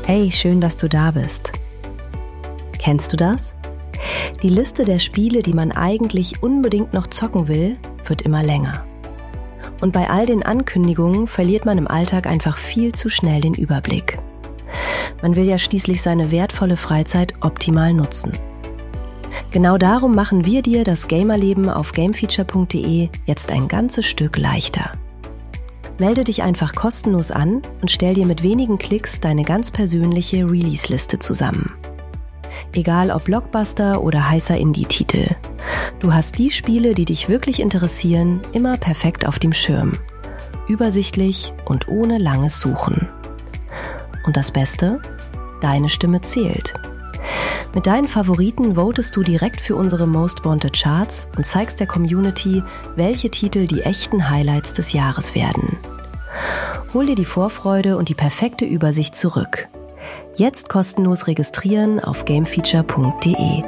Hey, schön, dass du da bist. Kennst du das? Die Liste der Spiele, die man eigentlich unbedingt noch zocken will, wird immer länger. Und bei all den Ankündigungen verliert man im Alltag einfach viel zu schnell den Überblick. Man will ja schließlich seine wertvolle Freizeit optimal nutzen. Genau darum machen wir dir das Gamerleben auf gamefeature.de jetzt ein ganzes Stück leichter. Melde dich einfach kostenlos an und stell dir mit wenigen Klicks deine ganz persönliche Release-Liste zusammen. Egal ob Blockbuster oder heißer Indie-Titel. Du hast die Spiele, die dich wirklich interessieren, immer perfekt auf dem Schirm. Übersichtlich und ohne langes Suchen. Und das Beste? Deine Stimme zählt. Mit deinen Favoriten votest du direkt für unsere Most Wanted Charts und zeigst der Community, welche Titel die echten Highlights des Jahres werden. Hol dir die Vorfreude und die perfekte Übersicht zurück. Jetzt kostenlos registrieren auf gamefeature.de.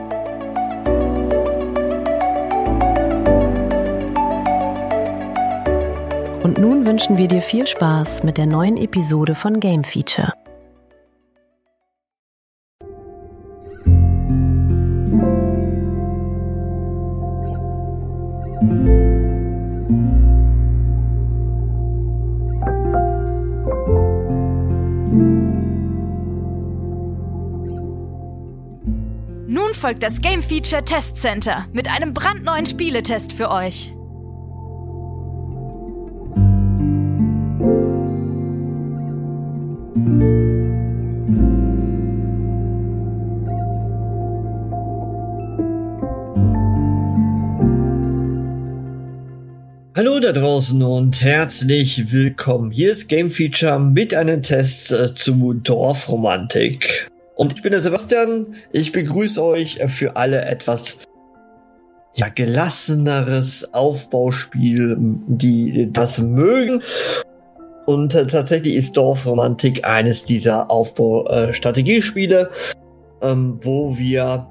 Und nun wünschen wir dir viel Spaß mit der neuen Episode von Game Feature. Nun folgt das Game Feature Test Center mit einem brandneuen Spieletest für euch. Hallo da draußen und herzlich willkommen. Hier ist Game Feature mit einem Test zu Dorfromantik. Und ich bin der Sebastian. Ich begrüße euch für alle etwas gelasseneres Aufbauspiel, die das mögen. Und tatsächlich ist Dorfromantik eines dieser Aufbaustrategiespiele, wo wir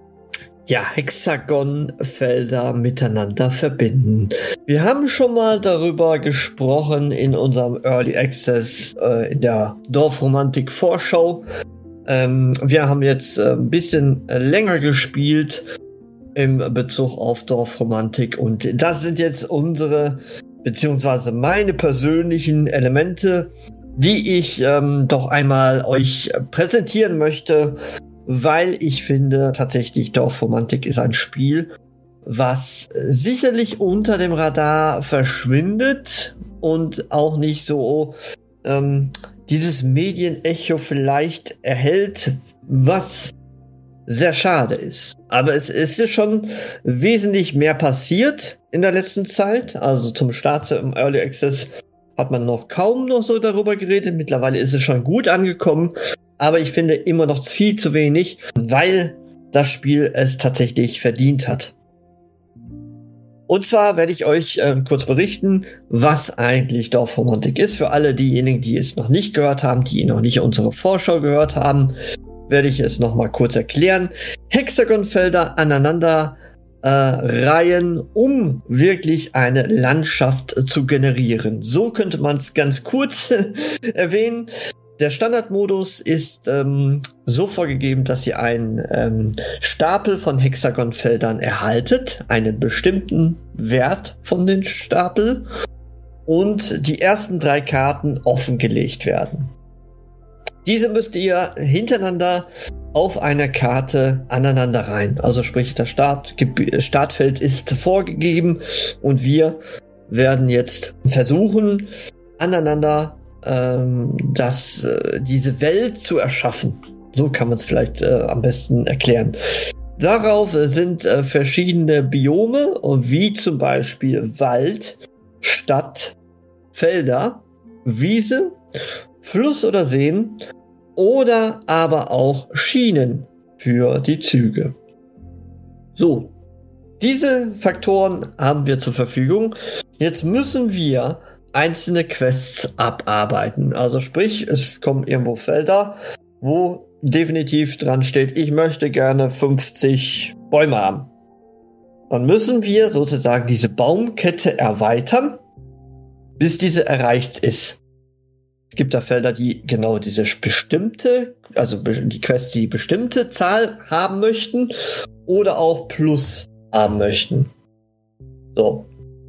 Hexagonfelder miteinander verbinden. Wir haben schon mal darüber gesprochen in unserem Early Access in der Dorfromantik Vorschau. Wir haben jetzt ein bisschen länger gespielt im Bezug auf Dorfromantik und das sind jetzt unsere, beziehungsweise meine persönlichen Elemente, die ich doch einmal euch präsentieren möchte, weil ich finde, tatsächlich Dorfromantik ist ein Spiel, was sicherlich unter dem Radar verschwindet und auch nicht so dieses Medienecho vielleicht erhält, was sehr schade ist. Aber es ist schon wesentlich mehr passiert in der letzten Zeit. Also zum Start im Early Access hat man kaum noch so darüber geredet. Mittlerweile ist es schon gut angekommen. Aber ich finde immer noch viel zu wenig, weil das Spiel es tatsächlich verdient hat. Und zwar werde ich euch kurz berichten, was eigentlich Dorfromantik ist. Für alle diejenigen, die es noch nicht gehört haben, die noch nicht unsere Vorschau gehört haben, werde ich es nochmal kurz erklären. Hexagonfelder aneinander reihen, um wirklich eine Landschaft zu generieren. So könnte man es ganz kurz erwähnen. Der Standardmodus ist so vorgegeben, dass ihr einen Stapel von Hexagonfeldern erhaltet, einen bestimmten Wert von den Stapel und die ersten 3 Karten offengelegt werden. Diese müsst ihr hintereinander auf einer Karte aneinander reihen. Also sprich, das Startfeld ist vorgegeben und wir werden jetzt versuchen, aneinander diese Welt zu erschaffen. So kann man es vielleicht am besten erklären. Darauf sind verschiedene Biome, wie zum Beispiel Wald, Stadt, Felder, Wiese, Fluss oder Seen oder aber auch Schienen für die Züge. So, diese Faktoren haben wir zur Verfügung. Jetzt müssen wir einzelne Quests abarbeiten. Also sprich, es kommen irgendwo Felder, wo definitiv dran steht, ich möchte gerne 50 Bäume haben. Dann müssen wir sozusagen diese Baumkette erweitern, bis diese erreicht ist. Es gibt da Felder, die genau diese bestimmte, also die Quests, die bestimmte Zahl haben möchten oder auch Plus haben möchten. So.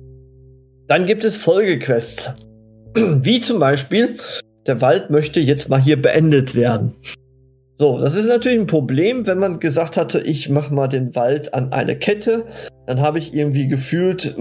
Dann gibt es Folgequests. Wie zum Beispiel, der Wald möchte jetzt mal hier beendet werden. So, das ist natürlich ein Problem, wenn man gesagt hatte, ich mache mal den Wald an eine Kette. Dann habe ich irgendwie gefühlt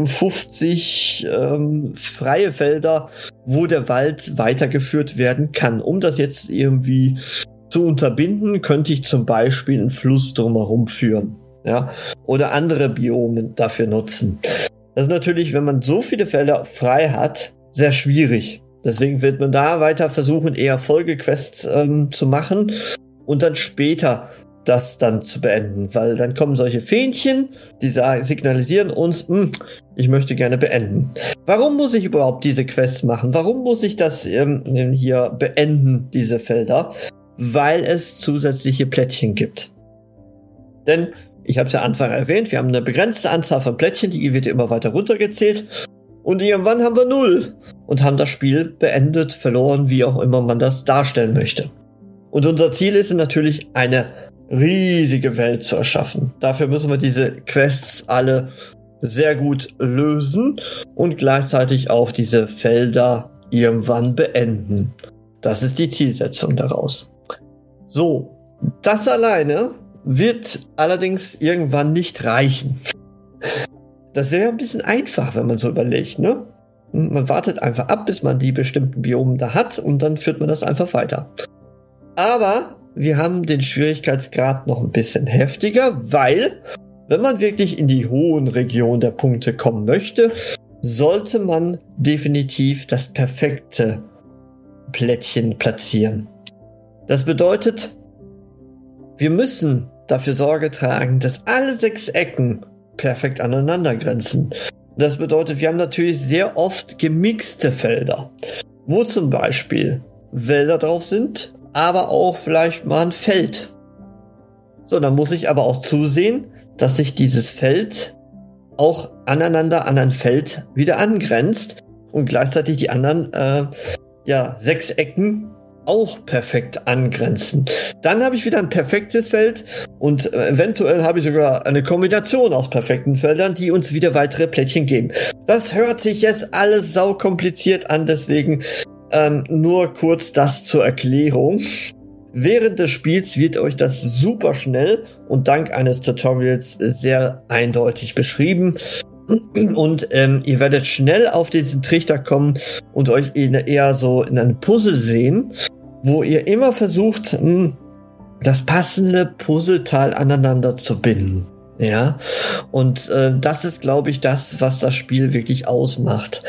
50 freie Felder, wo der Wald weitergeführt werden kann. Um das jetzt irgendwie zu unterbinden, könnte ich zum Beispiel einen Fluss drumherum führen. Ja? Oder andere Biome dafür nutzen. Das ist natürlich, wenn man so viele Felder frei hat, sehr schwierig. Deswegen wird man da weiter versuchen, eher Folgequests zu machen und dann später das dann zu beenden, weil dann kommen solche Fähnchen, die signalisieren uns, ich möchte gerne beenden. Warum muss ich überhaupt diese Quests machen? Warum muss ich das hier beenden, diese Felder? Weil es zusätzliche Plättchen gibt. Denn, ich habe es ja Anfang erwähnt, wir haben eine begrenzte Anzahl von Plättchen, die wird immer weiter runtergezählt und irgendwann haben wir 0 und haben das Spiel beendet, verloren, wie auch immer man das darstellen möchte. Und unser Ziel ist natürlich, eine riesige Welt zu erschaffen. Dafür müssen wir diese Quests alle sehr gut lösen und gleichzeitig auch diese Felder irgendwann beenden. Das ist die Zielsetzung daraus. So, das alleine wird allerdings irgendwann nicht reichen. Das wäre ein bisschen einfach, wenn man so überlegt, ne? Man wartet einfach ab, bis man die bestimmten Biome da hat und dann führt man das einfach weiter. Aber wir haben den Schwierigkeitsgrad noch ein bisschen heftiger, weil, wenn man wirklich in die hohen Regionen der Punkte kommen möchte, sollte man definitiv das perfekte Plättchen platzieren. Das bedeutet, wir müssen dafür Sorge tragen, dass alle 6 Ecken perfekt aneinander grenzen. Das bedeutet, wir haben natürlich sehr oft gemixte Felder, wo zum Beispiel Wälder drauf sind, aber auch vielleicht mal ein Feld. So, dann muss ich aber auch zusehen, dass sich dieses Feld auch aneinander an ein Feld wieder angrenzt und gleichzeitig die anderen 6 Ecken auch perfekt angrenzen. Dann habe ich wieder ein perfektes Feld und eventuell habe ich sogar eine Kombination aus perfekten Feldern, die uns wieder weitere Plättchen geben. Das hört sich jetzt alles saukompliziert an, deswegen nur kurz das zur Erklärung. Während des Spiels wird euch das super schnell und dank eines Tutorials sehr eindeutig beschrieben. Und ihr werdet schnell auf diesen Trichter kommen und euch eher so in einem Puzzle sehen, wo ihr immer versucht, das passende Puzzleteil aneinander zu binden. Ja, und das ist, glaube ich, das, was das Spiel wirklich ausmacht.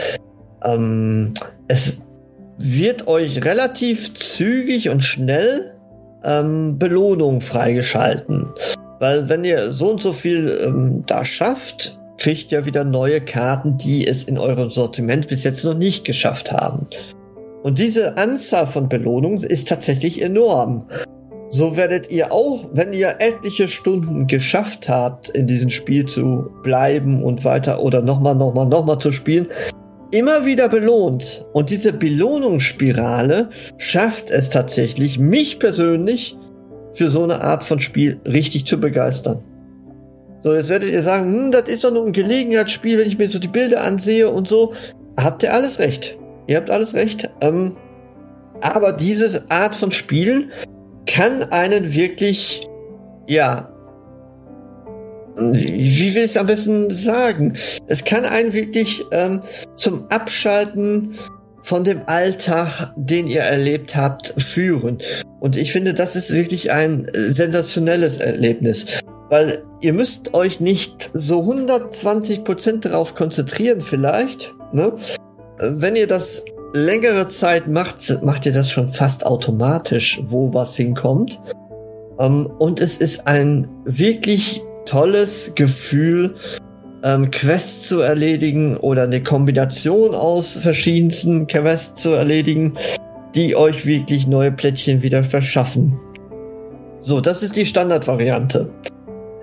Es wird euch relativ zügig und schnell Belohnung freigeschalten. Weil wenn ihr so und so viel da schafft, kriegt ihr wieder neue Karten, die es in eurem Sortiment bis jetzt noch nicht geschafft haben. Und diese Anzahl von Belohnungen ist tatsächlich enorm. So werdet ihr auch, wenn ihr etliche Stunden geschafft habt, in diesem Spiel zu bleiben und weiter oder nochmal zu spielen, immer wieder belohnt. Und diese Belohnungsspirale schafft es tatsächlich, mich persönlich für so eine Art von Spiel richtig zu begeistern. So, jetzt werdet ihr sagen, das ist doch nur ein Gelegenheitsspiel, wenn ich mir so die Bilder ansehe und so. Habt ihr alles recht. Ihr habt alles recht. Aber diese Art von Spielen kann einen wirklich, wie will ich es am besten sagen? Es kann einen wirklich zum Abschalten von dem Alltag, den ihr erlebt habt, führen. Und ich finde, das ist wirklich ein sensationelles Erlebnis. Weil ihr müsst euch nicht so 120% darauf konzentrieren vielleicht. Ne? Wenn ihr das längere Zeit macht ihr das schon fast automatisch, wo was hinkommt. Und es ist ein wirklich tolles Gefühl, Quests zu erledigen oder eine Kombination aus verschiedensten Quests zu erledigen, die euch wirklich neue Plättchen wieder verschaffen. So, das ist die Standardvariante.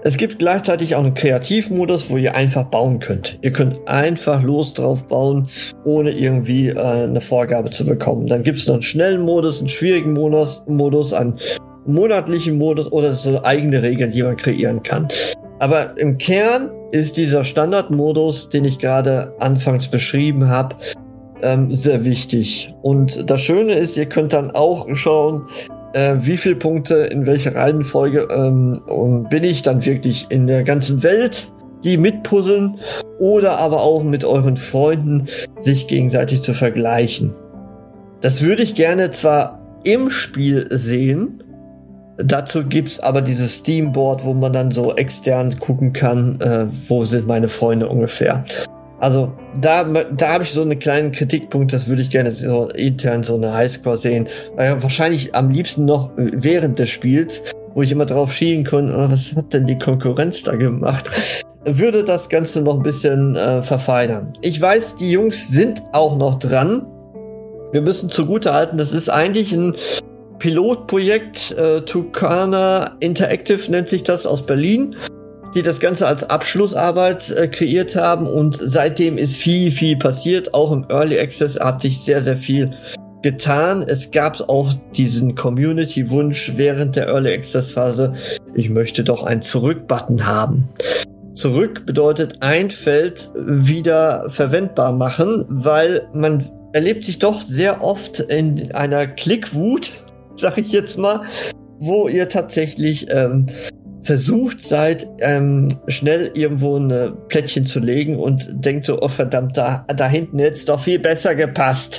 Es gibt gleichzeitig auch einen Kreativmodus, wo ihr einfach bauen könnt. Ihr könnt einfach los drauf bauen, ohne irgendwie eine Vorgabe zu bekommen. Dann gibt es noch einen schnellen Modus, einen schwierigen Modus, einen monatlichen Modus oder so eigene Regeln, die man kreieren kann. Aber im Kern ist dieser Standardmodus, den ich gerade anfangs beschrieben habe, sehr wichtig. Und das Schöne ist, ihr könnt dann auch schauen, wie viele Punkte in welcher Reihenfolge bin ich dann wirklich in der ganzen Welt, die mitpuzzeln oder aber auch mit euren Freunden sich gegenseitig zu vergleichen. Das würde ich gerne zwar im Spiel sehen, dazu gibt es aber dieses Steamboard, wo man dann so extern gucken kann, wo sind meine Freunde ungefähr. Also da habe ich so einen kleinen Kritikpunkt, das würde ich gerne so intern so eine Highscore sehen. Wahrscheinlich am liebsten noch während des Spiels, wo ich immer drauf schielen kann, was hat denn die Konkurrenz da gemacht? Würde das Ganze noch ein bisschen verfeinern. Ich weiß, die Jungs sind auch noch dran. Wir müssen zugutehalten, das ist eigentlich ein Pilotprojekt, Tucana Interactive nennt sich das, aus Berlin, die das Ganze als Abschlussarbeit kreiert haben, und seitdem ist viel passiert. Auch im Early Access hat sich sehr viel getan. Es gab auch diesen Community-Wunsch während der Early Access Phase, ich möchte doch einen Zurück-Button haben. Zurück bedeutet ein Feld wieder verwendbar machen, weil man erlebt sich doch sehr oft in einer Klickwut, sag ich jetzt mal, wo ihr tatsächlich versucht seid, schnell irgendwo ein Plättchen zu legen und denkt so, oh verdammt, da hinten hätte es doch viel besser gepasst.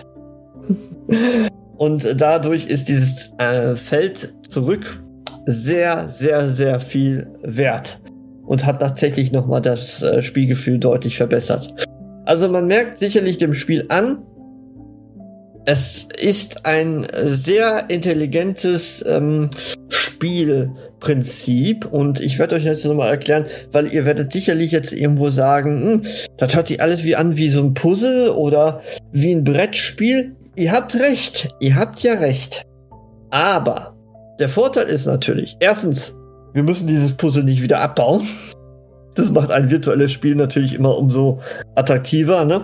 Und dadurch ist dieses Feld zurück sehr viel wert und hat tatsächlich nochmal das Spielgefühl deutlich verbessert. Also man merkt sicherlich dem Spiel an, es ist ein sehr intelligentes Spielprinzip, und ich werde euch jetzt nochmal erklären, weil ihr werdet sicherlich jetzt irgendwo sagen, das hört sich alles wie so ein Puzzle oder wie ein Brettspiel. Ihr habt recht, ihr habt ja recht. Aber der Vorteil ist natürlich, erstens, wir müssen dieses Puzzle nicht wieder abbauen. Das macht ein virtuelles Spiel natürlich immer umso attraktiver, ne?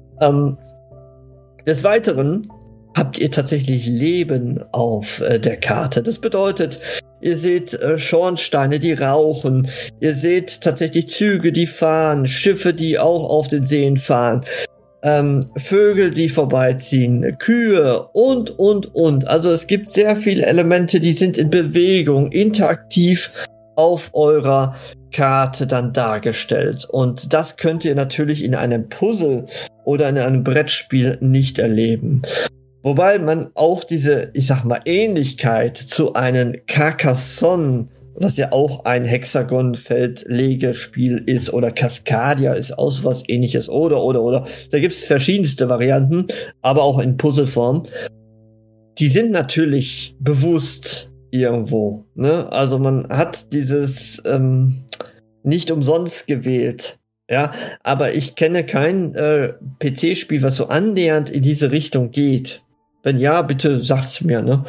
Des Weiteren habt ihr tatsächlich Leben auf der Karte. Das bedeutet, ihr seht Schornsteine, die rauchen. Ihr seht tatsächlich Züge, die fahren. Schiffe, die auch auf den Seen fahren. Vögel, die vorbeiziehen. Kühe und. Also es gibt sehr viele Elemente, die sind in Bewegung, interaktiv auf eurer Karte dann dargestellt. Und das könnt ihr natürlich in einem Puzzle oder in einem Brettspiel nicht erleben. Wobei man auch diese, ich sag mal, Ähnlichkeit zu einem Carcassonne, was ja auch ein Hexagonfeld-Legespiel ist, oder Cascadia ist auch so was Ähnliches, oder. Da gibt es verschiedenste Varianten, aber auch in Puzzleform. Die sind natürlich bewusst irgendwo, ne? Also man hat dieses nicht umsonst gewählt, ja, aber ich kenne kein PC-Spiel, was so annähernd in diese Richtung geht. Wenn ja, bitte sagt's mir, ne?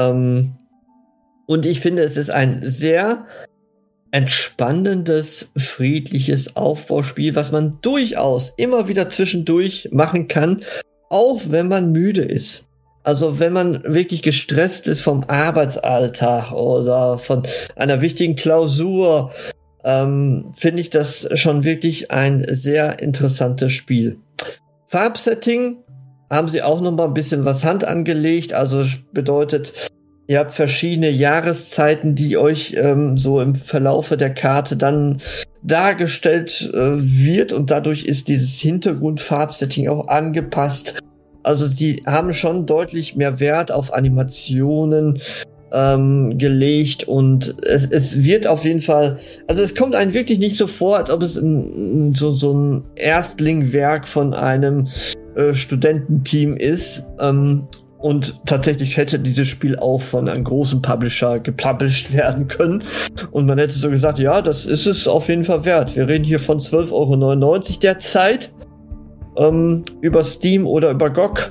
Und ich finde, es ist ein sehr entspannendes, friedliches Aufbauspiel, was man durchaus immer wieder zwischendurch machen kann, auch wenn man müde ist. Also wenn man wirklich gestresst ist vom Arbeitsalltag oder von einer wichtigen Klausur, finde ich das schon wirklich ein sehr interessantes Spiel. Farbsetting haben sie auch noch mal ein bisschen was Hand angelegt. Also bedeutet, ihr habt verschiedene Jahreszeiten, die euch so im Verlaufe der Karte dann dargestellt wird, und dadurch ist dieses Hintergrundfarbsetting auch angepasst. Also sie haben schon deutlich mehr Wert auf Animationen gelegt, und es wird auf jeden Fall, also es kommt einem wirklich nicht so vor, als ob es so ein Erstlingwerk von einem Studententeam ist, und tatsächlich hätte dieses Spiel auch von einem großen Publisher gepublished werden können, und man hätte so gesagt, ja, das ist es auf jeden Fall wert. Wir reden hier von 12,99 € derzeit, über Steam oder über GOG.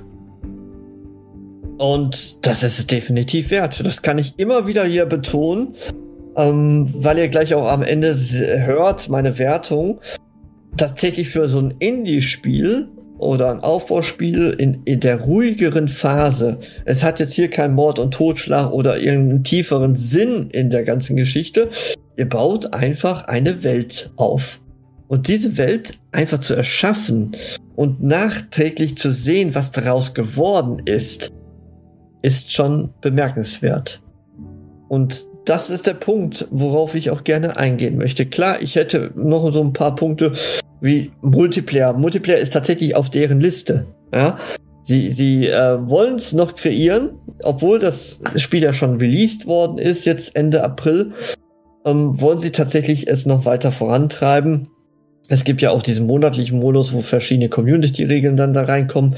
Und das ist es definitiv wert. Das kann ich immer wieder hier betonen. weil ihr gleich auch am Ende hört, meine Wertung, tatsächlich für so ein Indie-Spiel oder ein Aufbauspiel in der ruhigeren Phase. Es hat jetzt hier keinen Mord und Totschlag oder irgendeinen tieferen Sinn in der ganzen Geschichte. Ihr baut einfach eine Welt auf. Und diese Welt einfach zu erschaffen und nachträglich zu sehen, was daraus geworden ist schon bemerkenswert. Und das ist der Punkt, worauf ich auch gerne eingehen möchte. Klar, ich hätte noch so ein paar Punkte wie Multiplayer. Multiplayer ist tatsächlich auf deren Liste. Ja? Sie wollen es noch kreieren, obwohl das Spiel ja schon released worden ist, jetzt Ende April, wollen sie tatsächlich es noch weiter vorantreiben. Es gibt ja auch diesen monatlichen Modus, wo verschiedene Community-Regeln dann da reinkommen.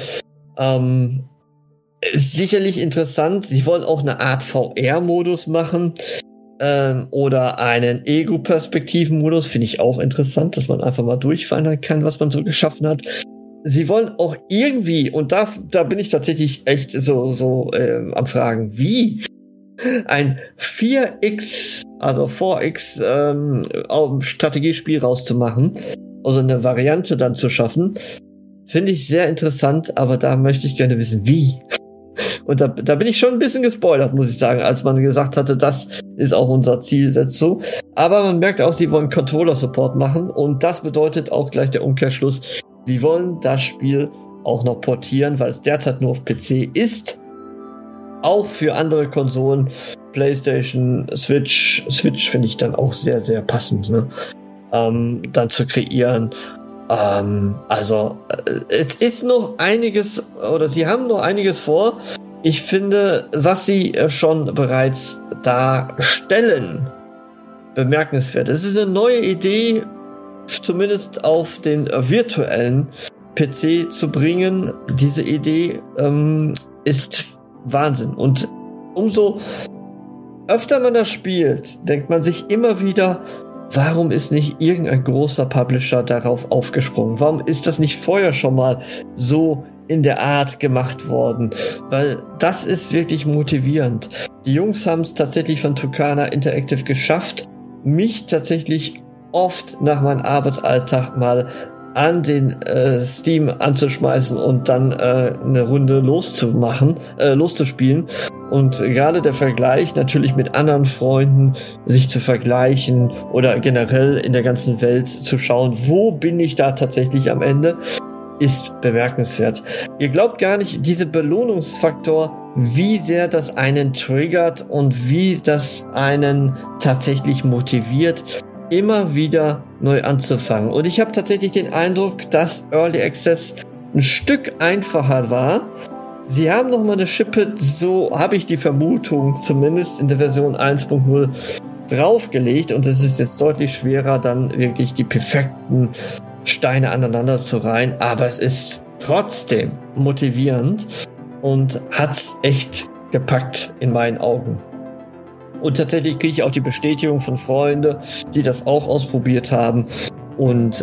Ist sicherlich interessant. Sie wollen auch eine Art VR-Modus machen. Oder einen Ego-Perspektiven-Modus, finde ich auch interessant, dass man einfach mal durchwandern kann, was man so geschaffen hat. Sie wollen auch irgendwie, und da bin ich tatsächlich echt so am Fragen, wie ein 4X, also 4X Strategiespiel rauszumachen, also eine Variante dann zu schaffen, finde ich sehr interessant, aber da möchte ich gerne wissen, wie. Und da bin ich schon ein bisschen gespoilert, muss ich sagen, als man gesagt hatte, das ist auch unser Zielsetzung. Aber man merkt auch, sie wollen Controller-Support machen und das bedeutet auch gleich der Umkehrschluss, sie wollen das Spiel auch noch portieren, weil es derzeit nur auf PC ist. Auch für andere Konsolen, PlayStation, Switch finde ich dann auch sehr, sehr passend, ne? Dann zu kreieren. Es ist noch einiges, oder sie haben noch einiges vor. Ich finde, was sie schon bereits darstellen, bemerkenswert. Es ist eine neue Idee, zumindest auf den virtuellen PC zu bringen. Diese Idee ist Wahnsinn. Und umso öfter man das spielt, denkt man sich immer wieder, warum ist nicht irgendein großer Publisher darauf aufgesprungen? Warum ist das nicht vorher schon mal so in der Art gemacht worden? Weil das ist wirklich motivierend. Die Jungs haben es tatsächlich von Tucana Interactive geschafft, mich tatsächlich oft nach meinem Arbeitsalltag mal an den Steam anzuschmeißen und dann eine Runde loszuspielen. Und gerade der Vergleich natürlich mit anderen Freunden, sich zu vergleichen oder generell in der ganzen Welt zu schauen, wo bin ich da tatsächlich am Ende, ist bemerkenswert. Ihr glaubt gar nicht, dieser Belohnungsfaktor, wie sehr das einen triggert und wie das einen tatsächlich motiviert, immer wieder neu anzufangen. Und ich habe tatsächlich den Eindruck, dass Early Access ein Stück einfacher war. Sie haben noch mal eine Schippe, so habe ich die Vermutung, zumindest in der Version 1.0 draufgelegt, und es ist jetzt deutlich schwerer, dann wirklich die perfekten Steine aneinander zu reihen, aber es ist trotzdem motivierend und hat's echt gepackt in meinen Augen. Und tatsächlich kriege ich auch die Bestätigung von Freunden, die das auch ausprobiert haben. Und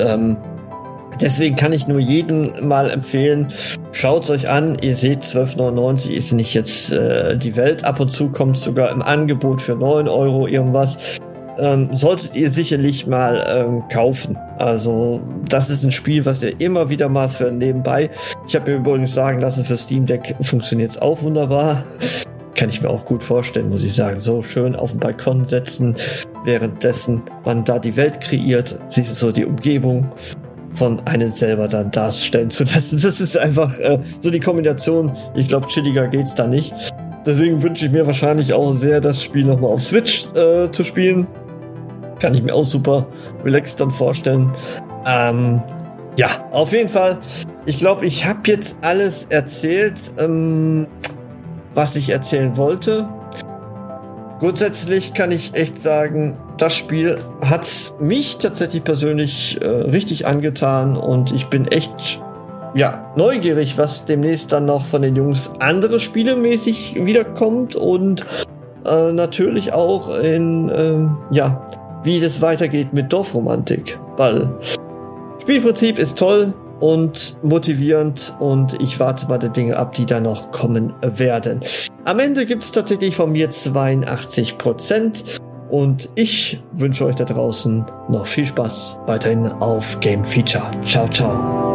deswegen kann ich nur jedem mal empfehlen, schaut's euch an. Ihr seht, 12,99 ist nicht jetzt die Welt. Ab und zu kommt es sogar im Angebot für 9 Euro irgendwas. Solltet ihr sicherlich mal kaufen. Also das ist ein Spiel, was ihr immer wieder mal für nebenbei. Ich habe mir übrigens sagen lassen, für Steam Deck funktioniert es auch wunderbar. Kann ich mir auch gut vorstellen, muss ich sagen. So schön auf den Balkon setzen, währenddessen man da die Welt kreiert, sich so die Umgebung von einem selber dann darstellen zu lassen. Das ist einfach so die Kombination. Ich glaube, chilliger geht's da nicht. Deswegen wünsche ich mir wahrscheinlich auch sehr, das Spiel nochmal auf Switch zu spielen. Kann ich mir auch super relaxed dann vorstellen. Ja, auf jeden Fall. Ich glaube, ich habe jetzt alles erzählt, was ich erzählen wollte. Grundsätzlich kann ich echt sagen, das Spiel hat mich tatsächlich persönlich richtig angetan und ich bin echt neugierig, was demnächst dann noch von den Jungs andere Spielemäßig wiederkommt und natürlich auch in wie das weitergeht mit Dorfromantik, weil Spielprinzip ist toll und motivierend und ich warte mal die Dinge ab, die da noch kommen werden. Am Ende gibt es tatsächlich von mir 82%. Und ich wünsche euch da draußen noch viel Spaß weiterhin auf Game Feature. Ciao, ciao.